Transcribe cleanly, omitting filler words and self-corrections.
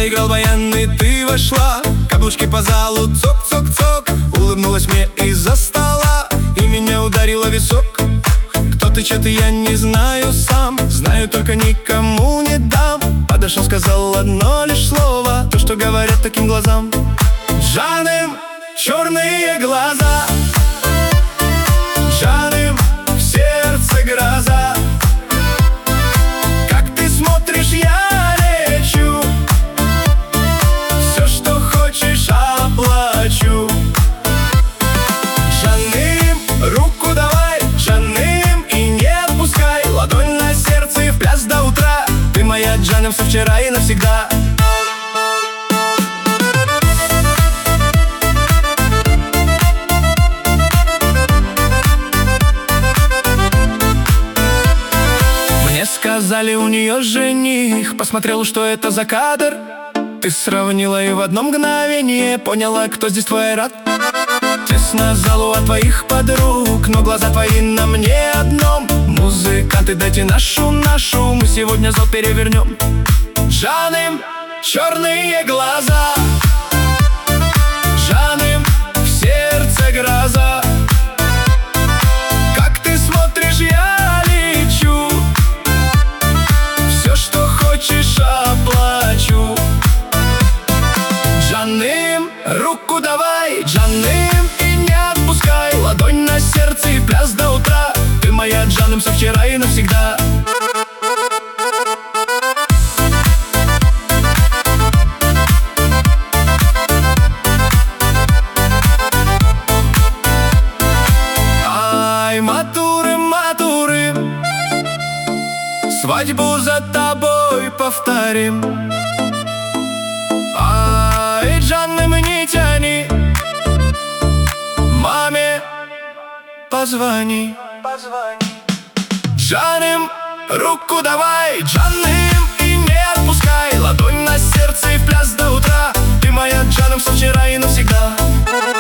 заиграл баян, и ты вошла. Каблучки по залу, цок-цок-цок. Улыбнулась мне из-за стола и меня ударила в висок. Кто ты, чё ты, я не знаю сам. Знаю, только никому не дам. Подошел, сказал одно лишь слово, то, что говорят таким глазам. Жаным черные глаза, Жаным в сердце гроза. Как ты смотришь, я лечу. Все, что хочешь, оплачу. Жаным, руку давай, Жаным, и не отпускай. Ладонь на сердце и в пляс до утра. Ты моя Жаным со вчера и навсегда. Сказали, у нее жених. Посмотрел, что это за кадр. Ты сравнила и в одно мгновение поняла, кто здесь твой рад. Тесно залу от твоих подруг, но глаза твои на мне одном. Музыканты, дайте нашу, мы сегодня зал перевернем. Жаным черные глаза, Жаным в сердце гроза. Как ты смотришь, я лечу. Все, что хочешь, оплачу. Жаным, руку давай, Жаным, и не отпускай. Ладонь на сердце и пляс до утра. Ты моя Жаным со вчера и навсегда. Ай, матуры, матуры, свадьбу за тобой повторим. Ай, Жаным, не тяни, маме позвони. Жаным, руку давай, Жаным, и не отпускай. Ладонь на сердце и в пляс до утра. Ты моя Жаным со вчера и навсегда.